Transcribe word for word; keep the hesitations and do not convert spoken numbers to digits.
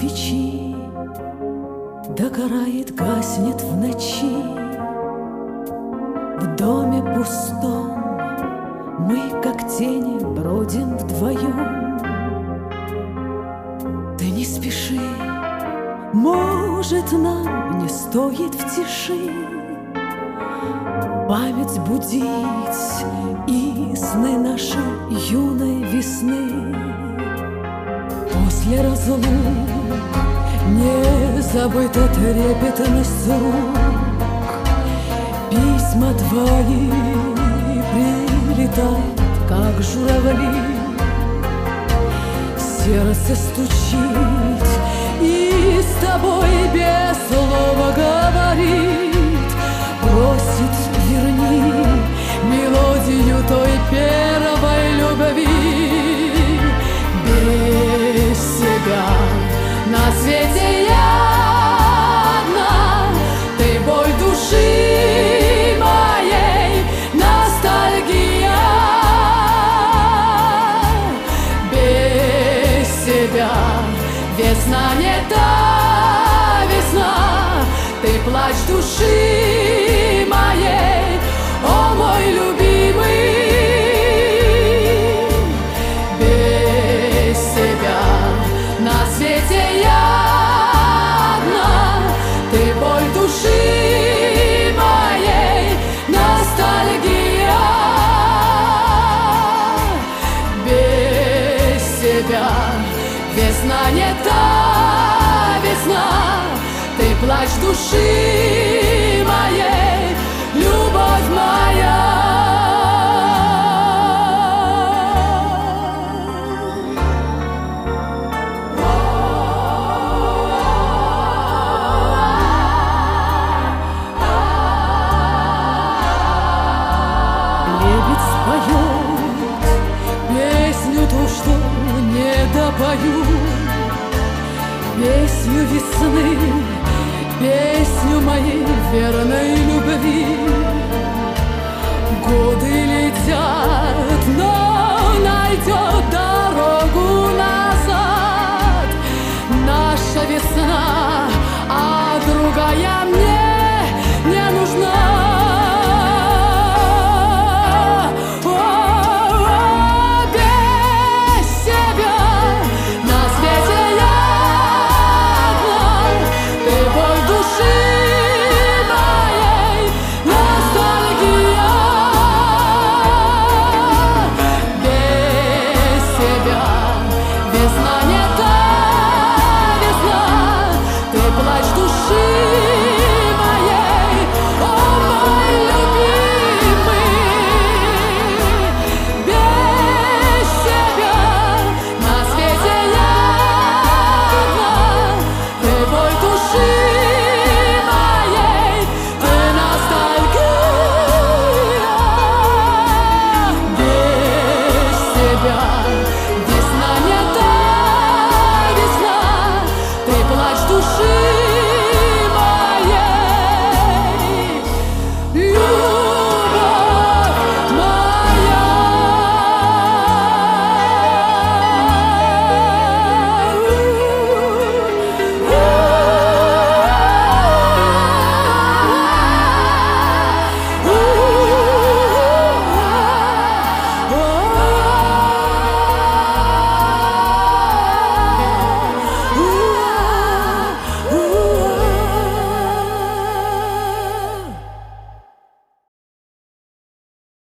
свечи догорает, гаснет в ночи. В доме пустом мы, как тени, бродим вдвоем. Ты не спеши, может, нам не стоит в тиши память будить и сны нашей юной весны. После разлук не забыта трепетность рук. Письма твои прилетают, как журавли. Сердце стучит и с тобой без слова говорит. Просит, верни мелодию той первой любви. Без тебя на свете я одна, ты боль души моей, ностальгия. Без тебя весна не та весна, ты плач души моей, о мой любимый. Без тебя на свете я одна, ты боль души моей, ностальгия. Без тебя весна не та весна, ты плач души моей, любовь моя. Лебедь споет песню ту, что не допою, песню весны, песню моей верной